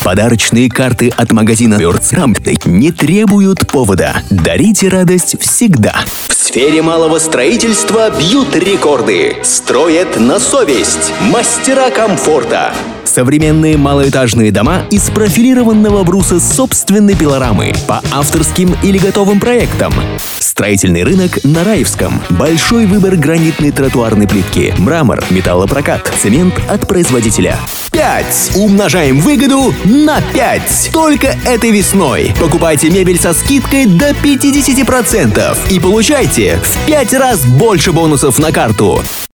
Подарочные карты от магазина Birds не требуют повода. Дарите радость всегда. В сфере малого строительства бьют рекорды. Строят на совесть. Мастера комфорта. Современные малоэтажные дома из профилированного бруса с собственной пилорамы по авторским или готовым проектам. Строительный рынок на Раевском. Большой выбор гранитной тротуарной плитки, мрамор, металлопрокат, цемент от производителя. 5. Умножаем выгоду на 5. Только этой весной. Покупайте мебель со скидкой до 50% и получайте в 5 раз больше бонусов на карту.